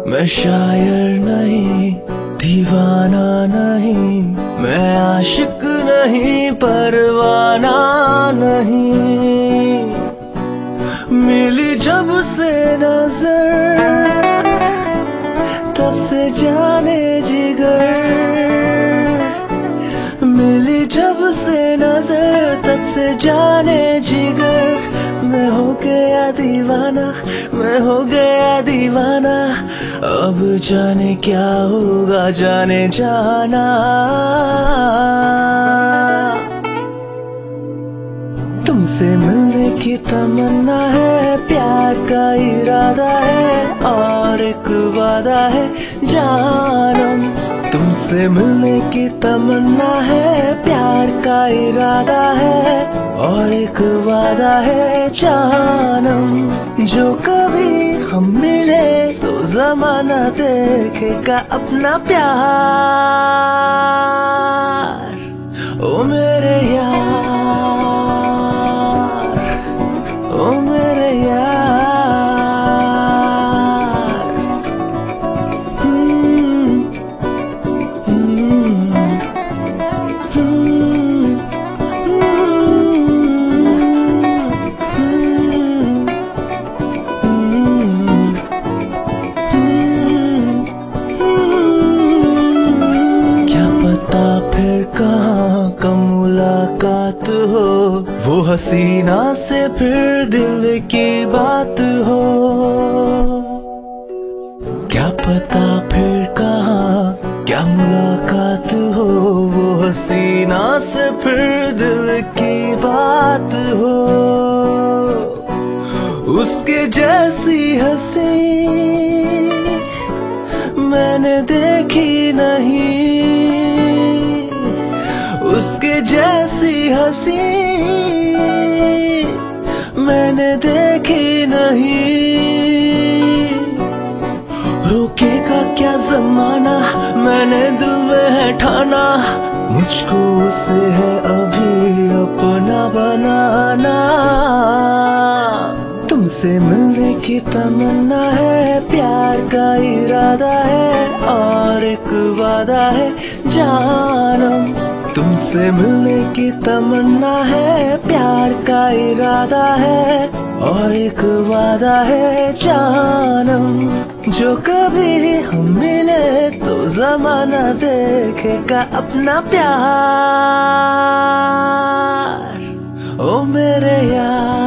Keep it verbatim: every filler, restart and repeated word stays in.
मैं शायर नहीं, दीवाना नहीं, मैं आशिक नहीं, परवाना नहीं। मिली जब से नजर तब से जाने जिगर, मिली जब से नजर तब से जाने जिगर। मैं हो गया दीवाना, मैं हो गया दीवाना, अब जाने क्या होगा जाने जाना। तुमसे मिलने की तमन्ना है, प्यार का इरादा है, और एक वादा है जानम। तुमसे मिलने की तमन्ना है, प्यार का इरादा है, और एक वादा है जानम। जो कभी हम मिले तो ज़माना देखेगा अपना प्यार। ओ मेरे यार, ओ मेरे यार। हम्म, हम्म, हम्म, क्या पता फिर कहाँ का मुलाकात हो, वो हसीना से फिर दिल की बात हो। क्या पता फिर कहाँ क्या मुलाकात हो, वो हसीना से फिर दिल की बात हो। उसके जैसी हंसी मैंने देखी नहीं, उसके जैसी हंसी मैंने देखी नहीं। रोकेगा क्या जमाना, मैंने दिल में है ठाना, मुझको उसे है अभी अपना बनाना। तुमसे मिलने की तमन्ना है, प्यार का इरादा है, और एक वादा है जानम। तुमसे मिलने की तमन्ना है, प्यार का इरादा है, और एक वादा है जानम। जो कभी हम मिले तो ज़माना देखेगा अपना प्यार। ओ मेरे यार।